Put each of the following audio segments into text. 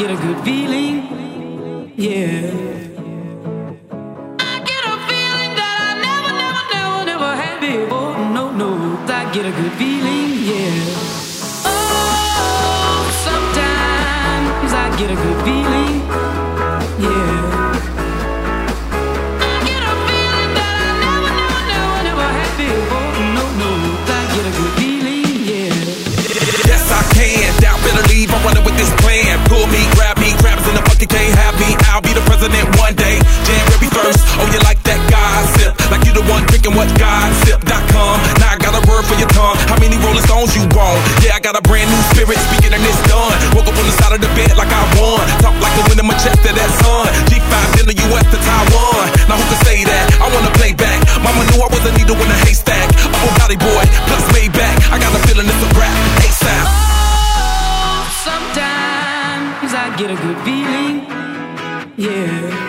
get a good feeling, yeah. I get a feeling that I never had before. No, I get a good feeling, yeah. Oh, sometimes I get a good feeling, yeah. I get a feeling that I never had before. No, I get a good feeling, yeah. Yes, I can. Doubt better leave. I'm running with this plan. Pull me, grab me, crabs in the bucket can't have me. I'll be the president one day. January 1st. Oh, you like that gossip? Like you the one drinking what gossip.com. Now I got a word for your tongue. How many Rolling Stones you want? Yeah, I got a brand new spirit speaking and it's done. Woke up on the side of the bed like I won. Talk like the wind in my chest to that sun. G5 in the US to Taiwan. Now who can say that? I wanna play back. Mama knew I was a needle in a haystack. Oh, Valley boy, plus Maybach. I got a feeling it's a rap. ASAP. Oh, sometimes I get a good feeling, yeah.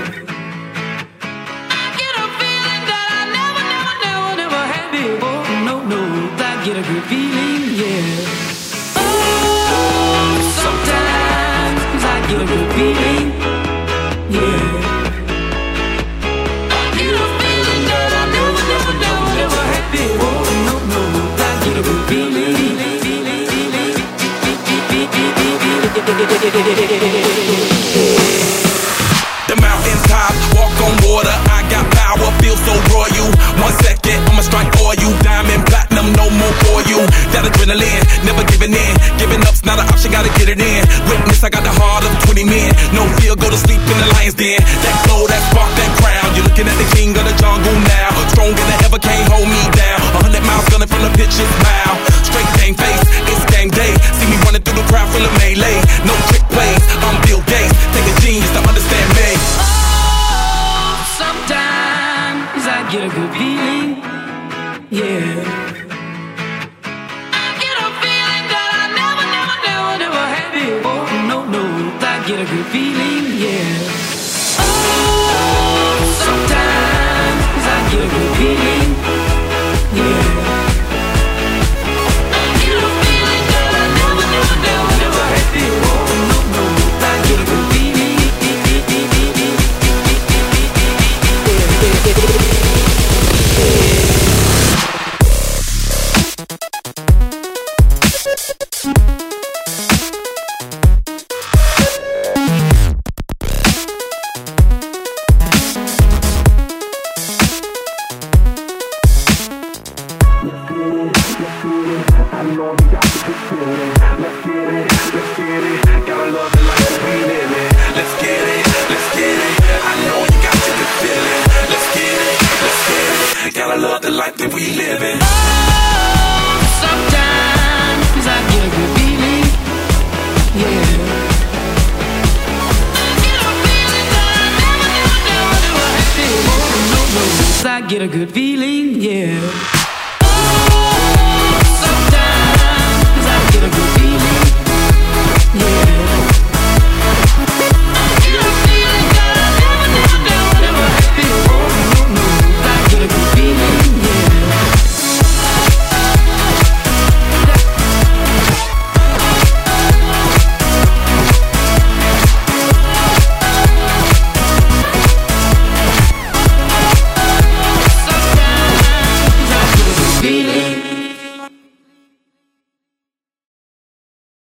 I get a feeling that I never had before. No, I get a good feeling, yeah. Oh, sometimes I get a good feeling, yeah. I get a feeling that I never had before. No, I get a good feeling. The mountaintop, walk on water. I got power, feel so royal. 1 second, I'ma strike oil. Diamond, platinum, no more for you. That adrenaline, never giving in. Giving up's not an option, gotta get it in. Witness, I got the heart of 20 men. No fear, go to sleep in the lion's den. That glow, that spark, that crown. You're looking at the king of the jungle now. Stronger than ever, can't hold me down. 100 miles gunning from the pitcher's mile. Straight game face, it's game day. See me running through the crowd full of melee. No trick plays, I'm Bill Gates. Take a genius to understand me. Oh, sometimes I get a good feeling, yeah. I get a feeling that I never had before. No, I get a good feeling, yeah. Oh, sometimes I get a good feeling, yeah. I get a feeling that I never had before. No, I get a good feeling. Gotta love the life that we live in. Oh, sometimes I get a good feeling, yeah. I get a feeling that I never had before. No, I get a good feeling, yeah.